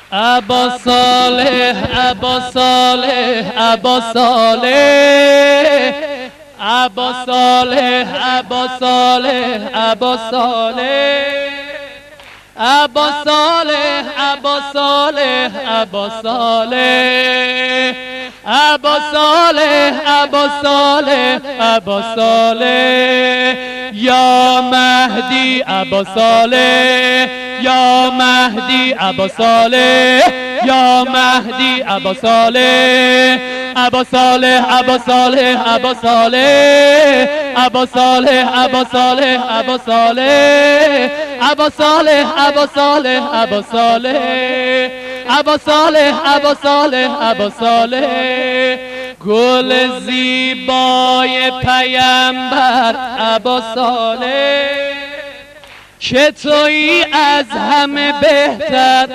ابا صالح ابا صالح ابا صالح ابا صالح ابا صالح ابا صالح ابا صالح ابا صالح ابا صالح ابا صالح ابا صالح ابا صالح یا مهدی ابا صالح یا مهدی ابا صالح یا مهدی ابا صالح ابا صالح ابا صالح ابا صالح ابا صالح ابا صالح ابا صالح ابا صالح ابا صالح ابا صالح ابا صالح ابا صالح ابا صالح گل زیبای پیامبر ابا صالح که تویی از همه بهتر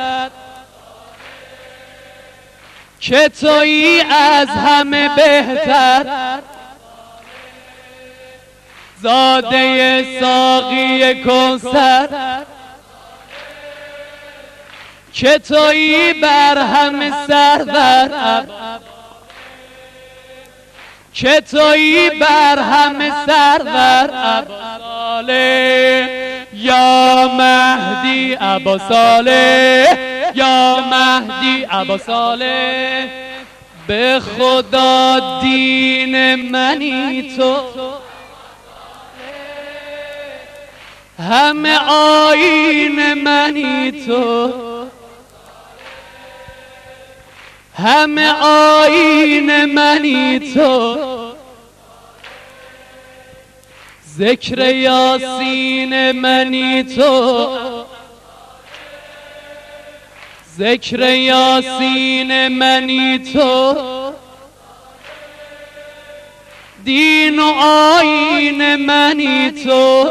که تویی از همه بهتر زاده ساقی کوثر که تویی بر همه سرور که تویی بر همه سرور ابا صالح یا مهدی ابا صالح یا مهدی ابا صالح به خدا دین منی تو همه آیین منی تو همه آیین منی تو ذکر یاسین منی تو ذکر یاسین منی تو دین و آیین منی تو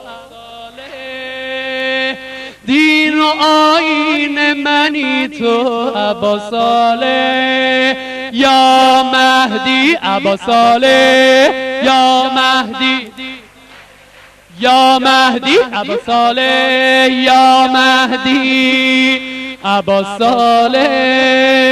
دین و آیین منی تو ابا صالح یا مهدی ابا صالح یا مهدی یا مهدی ابا صالح یا مهدی ابا صالح